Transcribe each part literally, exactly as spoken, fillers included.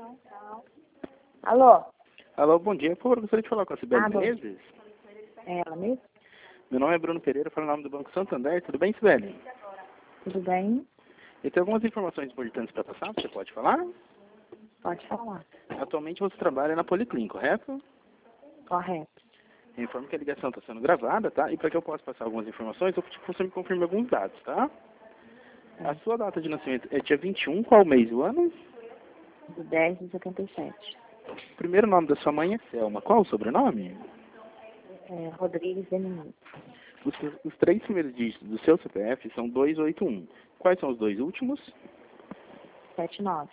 Alô? Alô, bom dia. Por favor, gostaria de falar com a Sibeli Ah, bom. Menezes. É ela mesmo? Meu nome é Bruno Pereira, falo em nome do Banco Santander. Tudo bem, Sibeli? Tudo bem? Eu tenho algumas informações importantes para passar, você pode falar? Pode falar. Atualmente você trabalha na Policlin, correto? Correto. Eu informo que a ligação está sendo gravada, tá? E para que eu possa passar algumas informações, eu pedi que você me confirme alguns dados, tá? É. A sua data de nascimento é dia vinte e um, qual mês do ano? De dez de setenta e sete. O primeiro nome da sua mãe é Selma. Qual o sobrenome? É, Rodrigues Benini. Os, os três primeiros dígitos do seu C P F são dois oito um. Quais são os dois últimos? sete nove.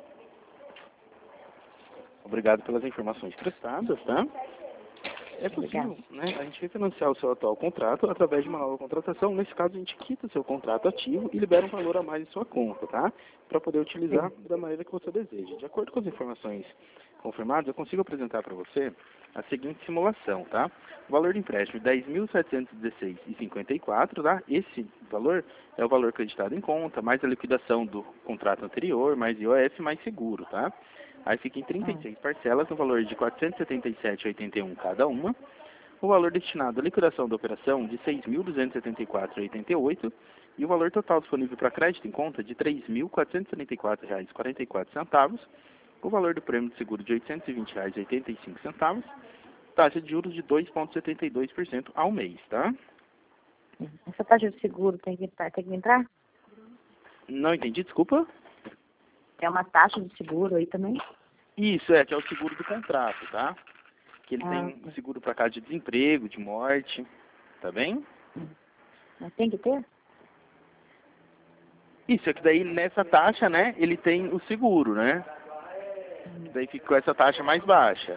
Obrigado pelas informações prestadas, tá? É possível, né, a gente refinanciar o seu atual contrato através de uma nova contratação. Nesse caso, a gente quita o seu contrato ativo e libera um valor a mais em sua conta, tá? Para poder utilizar Sim. da maneira que você deseja. De acordo com as informações confirmadas, eu consigo apresentar para você a seguinte simulação, tá? O valor de empréstimo de dez mil setecentos e dezesseis reais e cinquenta e quatro centavos, tá? Esse valor é o valor acreditado em conta, mais a liquidação do contrato anterior, mais I O F, mais seguro, tá? Aí fica em trinta e seis parcelas, no valor de quatrocentos e setenta e sete reais e oitenta e um cada uma. O valor destinado à liquidação da operação de seis mil duzentos e setenta e quatro reais e oitenta e oito centavos. E o valor total disponível para crédito em conta de três mil quatrocentos e setenta e quatro reais e quarenta e quatro centavos. O valor do prêmio de seguro de oitocentos e vinte reais e oitenta e cinco centavos. Taxa de juros de dois vírgula setenta e dois por cento ao mês, tá? Essa taxa de seguro tem que, tem que entrar? Não entendi, desculpa. É uma taxa de seguro aí também? Isso, é, que é o seguro do contrato, tá? Que ele Ah, tem tá. seguro para caso de desemprego, de morte, tá bem? Mas tem que ter? Isso, é que daí nessa taxa, né, ele tem o seguro, né? Daí ficou essa taxa mais baixa.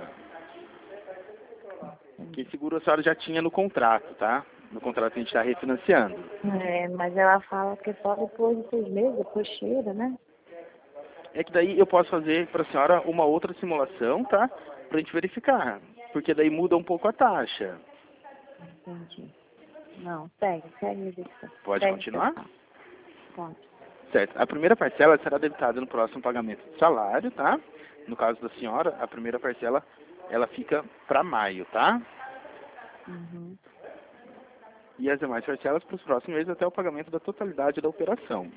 Que seguro a senhora já tinha no contrato, tá? No contrato que a gente está refinanciando. É, mas ela fala que é só depois de seis meses, depois cheira, né? É que daí eu posso fazer para a senhora uma outra simulação, tá? Pra gente verificar. Porque daí muda um pouco a taxa. Entendi. Não, segue, segue a execução. Pode Segue, continuar? pessoal. Pode. Certo. A primeira parcela será debitada no próximo pagamento de salário, tá? No caso da senhora, a primeira parcela, ela fica para maio, tá? Uhum. E as demais parcelas para os próximos meses até o pagamento da totalidade da operação.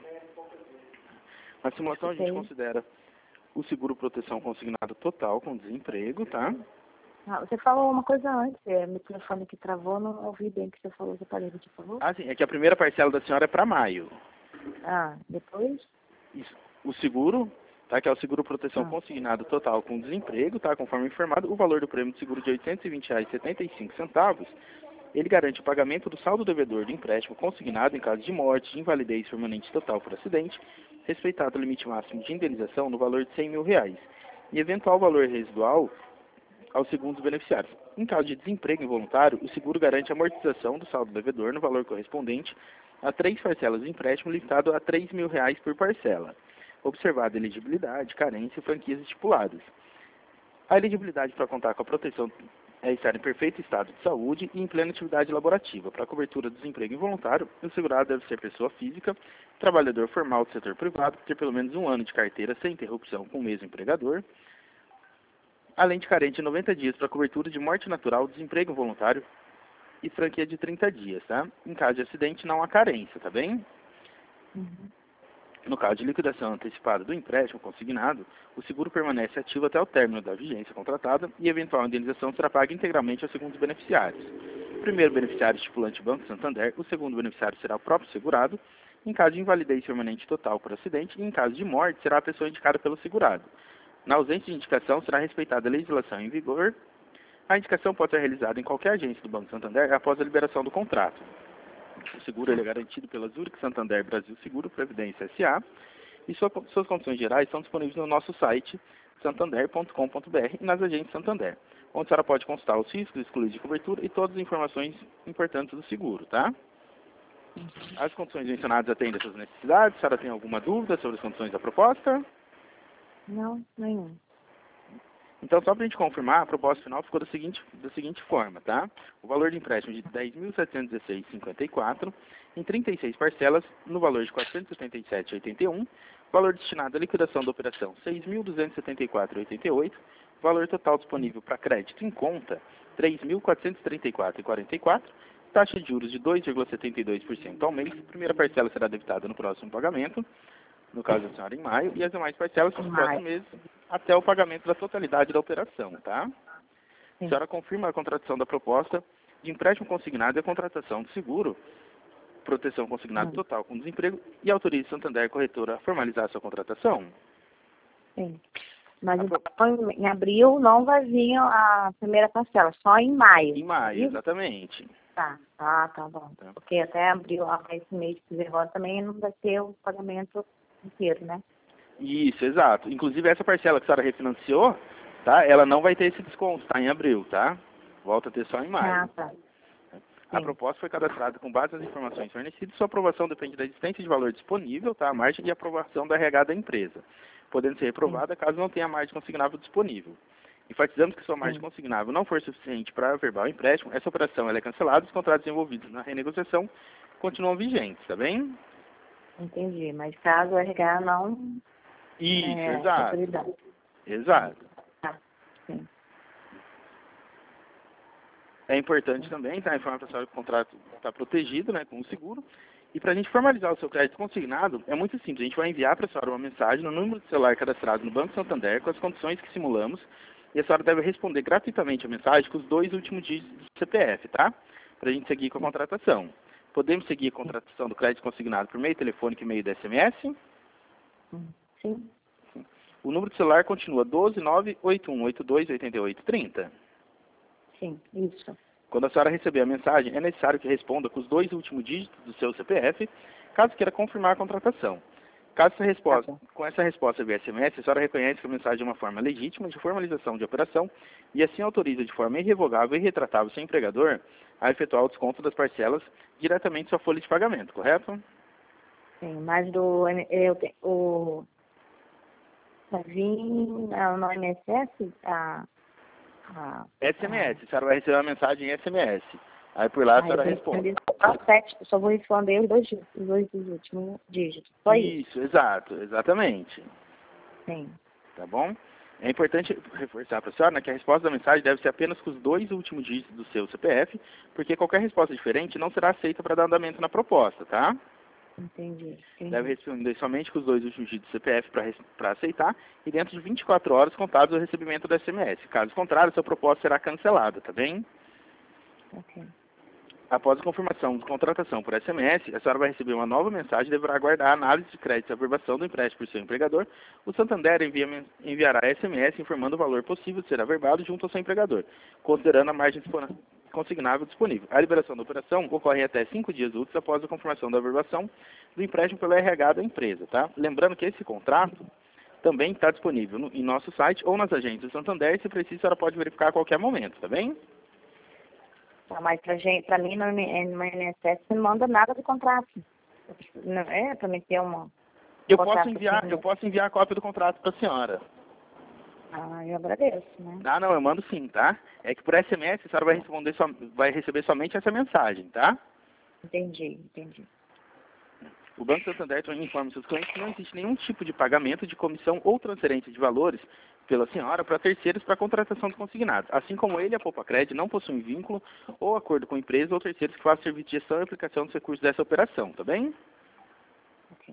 Na simulação a gente Escutei. considera o seguro proteção consignado total com desemprego, tá? Ah, você falou uma coisa antes, é, meu telefone que travou, não ouvi bem o que você falou, você pode repetir, por favor? Ah, sim, é que a primeira parcela da senhora é para maio. Ah, depois? Isso. O seguro, tá? Que é o seguro proteção Ah, consignado total com desemprego, tá? Conforme informado, o valor do prêmio de seguro de oitocentos e vinte reais e setenta e cinco centavos, ele garante o pagamento do saldo devedor do empréstimo consignado em caso de morte, de invalidez permanente total por acidente, respeitado o limite máximo de indenização no valor de cem mil reais, e eventual valor residual aos segundos beneficiários. Em caso de desemprego involuntário, o seguro garante a amortização do saldo devedor no valor correspondente a três parcelas do empréstimo limitado a três mil reais por parcela, observada a elegibilidade, carência e franquias estipuladas. A elegibilidade para contar com a proteção é estar em perfeito estado de saúde e em plena atividade laborativa. Para a cobertura do desemprego involuntário, o segurado deve ser pessoa física, trabalhador formal do setor privado, ter pelo menos um ano de carteira sem interrupção com o mesmo empregador, além de carente de noventa dias para cobertura de morte natural, desemprego involuntário e franquia de trinta dias, tá? Em caso de acidente, não há carência, tá bem? uhum. No caso de liquidação antecipada do empréstimo consignado, o seguro permanece ativo até o término da vigência contratada e eventual indenização será paga integralmente aos segundos beneficiários. O primeiro beneficiário estipulante Banco Santander, o segundo beneficiário será o próprio segurado, em caso de invalidez permanente total por acidente e em caso de morte será a pessoa indicada pelo segurado. Na ausência de indicação, será respeitada a legislação em vigor. A indicação pode ser realizada em qualquer agência do Banco Santander após a liberação do contrato. O seguro ele é garantido pela Zurich Santander Brasil Seguro Previdência S A e sua, suas condições gerais são disponíveis no nosso site santander ponto com ponto br e nas agências Santander, onde a senhora pode consultar os riscos excluídos de cobertura e todas as informações importantes do seguro, tá? As condições mencionadas atendem às suas necessidades. A senhora tem alguma dúvida sobre as condições da proposta? Não, nenhum. Então, só para a gente confirmar, a proposta final ficou da seguinte, da seguinte forma, tá? O valor de empréstimo de dez mil setecentos e dezesseis reais e cinquenta e quatro centavos em trinta e seis parcelas no valor de quatrocentos e setenta e sete reais e oitenta e um centavos, Valor destinado à liquidação da operação, seis mil duzentos e setenta e quatro reais e oitenta e oito centavos. Valor total disponível para crédito em conta, três mil quatrocentos e trinta e quatro reais e quarenta e quatro centavos. Taxa de juros de dois vírgula setenta e dois por cento ao mês. Primeira parcela será debitada no próximo pagamento, no caso da senhora em maio, e as demais parcelas nos próximos meses, até o pagamento da totalidade da operação, tá? A senhora confirma a contratação da proposta de empréstimo consignado e a contratação de seguro, proteção consignada total com desemprego, e autoriza Santander Corretora a formalizar a sua contratação? Sim. Mas então, em abril não vai vir a primeira parcela, só em maio. Em maio, exatamente. Tá, tá, tá bom. Tá. Porque até abril, até esse mês que vem agora, também não vai ter o pagamento inteiro, né? Isso, exato. Inclusive essa parcela que a senhora refinanciou, tá? Ela não vai ter esse desconto, tá? Em abril, tá? Volta a ter só em maio. Ah, tá. A proposta foi cadastrada com base nas informações fornecidas. Sua aprovação depende da existência de valor disponível, tá? A margem e aprovação da R H da empresa, podendo ser reprovada caso não tenha margem consignável disponível. Enfatizamos que sua margem Sim. consignável não for suficiente para averbar o empréstimo, essa operação ela é cancelada e os contratos envolvidos na renegociação continuam vigentes, tá bem? Entendi, mas caso o R H não... Isso, é, exato. Exato. Tá, sim. É importante também, tá? Informar para a senhora que o contrato está protegido, né, com o seguro. E para a gente formalizar o seu crédito consignado, é muito simples. A gente vai enviar para a senhora uma mensagem no número de celular cadastrado no Banco Santander com as condições que simulamos. E a senhora deve responder gratuitamente a mensagem com os dois últimos dígitos do C P F, tá? Para a gente seguir com a contratação. Podemos seguir a contratação do crédito consignado por meio telefônico e meio da S M S? Sim. O número de celular continua doze nove oito um oito dois oito oito três zero. Sim, isso. Quando a senhora receber a mensagem, é necessário que responda com os dois últimos dígitos do seu C P F, caso queira confirmar a contratação. Caso essa resposta, tá com essa resposta via S M S, a senhora reconhece que a mensagem é uma forma legítima de formalização de operação e assim autoriza de forma irrevogável e retratável seu empregador a efetuar o desconto das parcelas diretamente em sua folha de pagamento, correto? Sim, mas do... Eu, o... Vai vir no M S S a... a S M S, a senhora vai receber uma mensagem em S M S. Aí por lá a senhora responde. sete, eu só vou responder os dois, os dois dos últimos dígitos. Só isso. Isso, exato, exatamente. Sim. Tá bom? É importante reforçar para a senhora, né, que a resposta da mensagem deve ser apenas com os dois últimos dígitos do seu C P F, porque qualquer resposta diferente não será aceita para dar andamento na proposta, tá? Entendi. Entendi. Deve responder somente com os dois últimos dígitos do C P F para aceitar e dentro de vinte e quatro horas contados o recebimento do S M S. Caso contrário, sua proposta será cancelada, tá bem? Ok. Após a confirmação de contratação por S M S, a senhora vai receber uma nova mensagem e deverá aguardar a análise de crédito e averbação do empréstimo por seu empregador. O Santander envia, enviará S M S informando o valor possível de ser averbado junto ao seu empregador, considerando a margem consignável disponível. A liberação da operação ocorre até cinco dias úteis após a confirmação da averbação do empréstimo pelo R H da empresa, tá? Lembrando que esse contrato também está disponível no, em nosso site ou nas agências do Santander, e se preciso, a senhora pode verificar a qualquer momento, tá bem? Tá, mas pra, gente, pra mim, no, no I N S S, não manda nada de contrato. Não, é, pra mim ter uma... Eu posso enviar, eu posso enviar a cópia do contrato para a senhora. Ah, eu agradeço, né? Ah, não, eu mando sim, tá? É que por S M S a senhora vai, responder so, vai receber somente essa mensagem, tá? Entendi, entendi. O Banco Santander também informa seus clientes que não existe nenhum tipo de pagamento de comissão ou transferência de valores pela senhora para terceiros para contratação de consignados. Assim como ele e a Poupa Crédito não possuem vínculo ou acordo com empresa ou terceiros que façam serviço de gestão e aplicação dos recursos dessa operação, tá bem? Ok.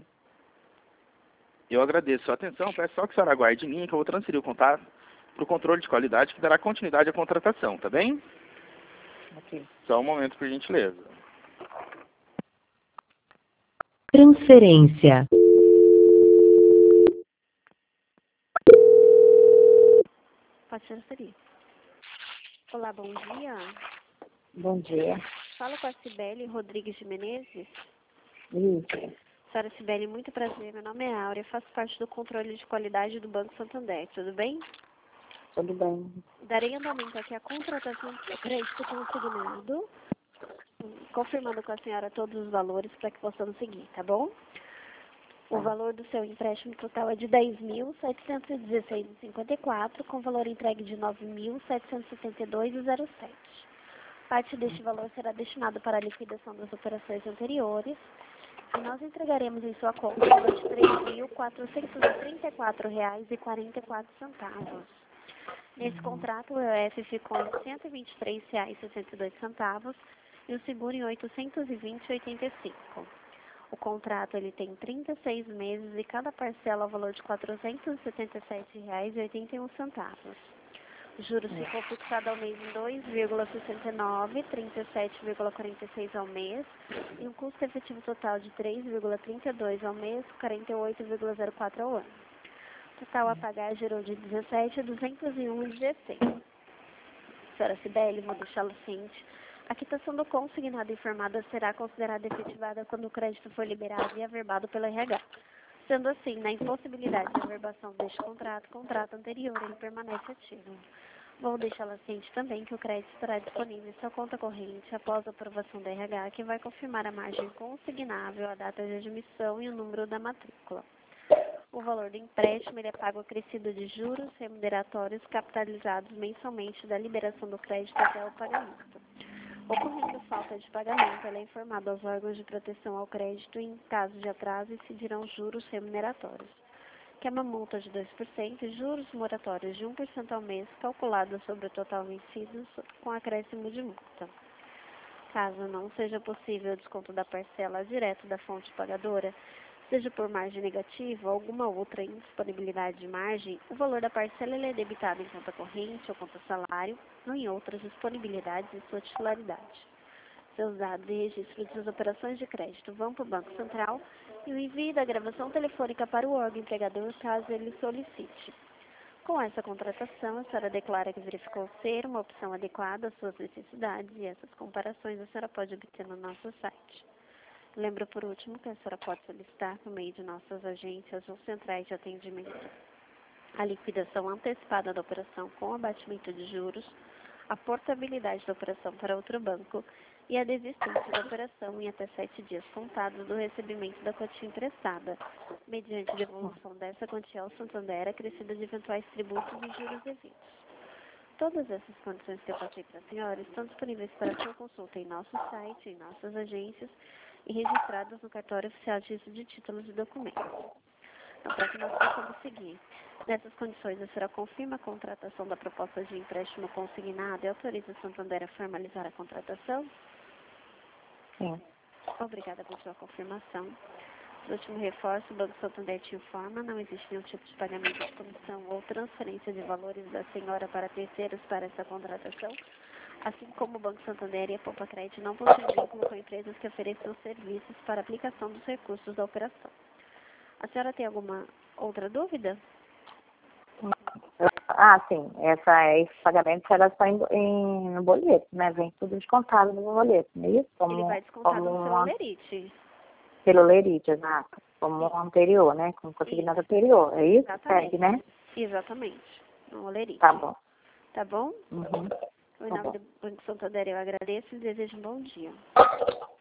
Eu agradeço a sua atenção, peço só que a senhora aguarde em linha que eu vou transferir o contato para o controle de qualidade que dará continuidade à contratação, tá bem? Ok. Só um momento, por gentileza. Transferência. Pode transferir. Olá, bom dia. Bom dia. Falo com a Cibele Rodrigues de Menezes. Isso. Senhora Cibele, muito prazer. Meu nome é Áurea, faço parte do controle de qualidade do Banco Santander. Tudo bem? Tudo bem. Darei andamento aqui a contratação do crédito consignado, confirmando com a senhora todos os valores para que possamos seguir, tá bom? O valor do seu empréstimo total é de dez mil setecentos e dezesseis reais e cinquenta e quatro, com valor entregue de nove mil setecentos e setenta e dois reais e zero sete. Parte deste valor será destinado para a liquidação das operações anteriores E nós entregaremos em sua conta o valor de três mil quatrocentos e trinta e quatro reais e quarenta e quatro centavos. Nesse contrato, o E O F ficou em cento e vinte e três reais e sessenta e dois centavos e o seguro em oitocentos e vinte reais e oitenta e cinco centavos. O contrato ele tem trinta e seis meses e cada parcela ao valor de quatrocentos e setenta e sete reais e oitenta e um centavos. O juros ficou fixado ao mês em dois vírgula sessenta e nove, trinta e sete vírgula quarenta e seis ao mês e um custo efetivo total de três vírgula trinta e dois ao mês, quarenta e oito vírgula zero quatro ao ano. O total a pagar gerou de dezessete mil duzentos e um vírgula dezesseis. Senhora Cibele, vou deixá-lo ciente. A quitação do consignado informada será considerada efetivada quando o crédito for liberado e averbado pelo R H. Sendo assim, na impossibilidade de averbação deste contrato, contrato anterior, ele permanece ativo. Vou deixá-la ciente também que o crédito estará disponível em sua conta corrente após a aprovação do R H, que vai confirmar a margem consignável, a data de admissão e o número da matrícula. O valor do empréstimo ele é pago acrescido de juros remuneratórios capitalizados mensalmente da liberação do crédito até o pagamento. Ocorrendo falta de pagamento, ela é informada aos órgãos de proteção ao crédito e, em caso de atraso, incidirão juros remuneratórios, que é uma multa de dois por cento e juros moratórios de um por cento ao mês, calculados sobre o total vencido com acréscimo de multa. Caso não seja possível o desconto da parcela direto da fonte pagadora, seja por margem negativa ou alguma outra indisponibilidade de margem, o valor da parcela ele é debitado em conta corrente ou conta salário ou em outras disponibilidades de sua titularidade. Seus dados e registro de suas operações de crédito vão para o Banco Central e o envio da gravação telefônica para o órgão empregador caso ele solicite. Com essa contratação, a senhora declara que verificou ser uma opção adequada às suas necessidades e essas comparações a senhora pode obter no nosso site. Lembro, por último, que a senhora pode solicitar, por meio de nossas agências ou centrais de atendimento, a liquidação antecipada da operação com abatimento de juros, a portabilidade da operação para outro banco e a desistência da operação em até sete dias contados do recebimento da quantia emprestada, mediante devolução dessa quantia ao Santander acrescida de eventuais tributos e juros devidos. Todas essas condições que eu passei para a senhora estão disponíveis para sua consulta em nosso site, em nossas agências, e registradas no cartório oficial de registro de títulos e documentos. Então, para que nós possamos seguir, nessas condições, a senhora confirma a contratação da proposta de empréstimo consignado e autoriza o Santander a formalizar a contratação? Sim. Obrigada por sua confirmação. No último reforço, o Banco Santander te informa, não existe nenhum tipo de pagamento de comissão ou transferência de valores da senhora para terceiros para essa contratação, assim como o Banco Santander e a Poupa Crédito não possuem vínculo com empresas que ofereçam serviços para aplicação dos recursos da operação. A senhora tem alguma outra dúvida? Ah, sim. Essa, esse pagamento será só em, em, no boleto, né? Vem tudo descontado no boleto, não é isso? Como, Ele vai descontar como no seu uma, lerite. pelo lerite, exato. Como o anterior, né? Como consignado anterior. É isso? Exatamente. Segue, né? Exatamente. No lerite. Tá bom. Tá bom? Uhum. Em Tá nome bom. do Banco Santander, eu agradeço e desejo um bom dia.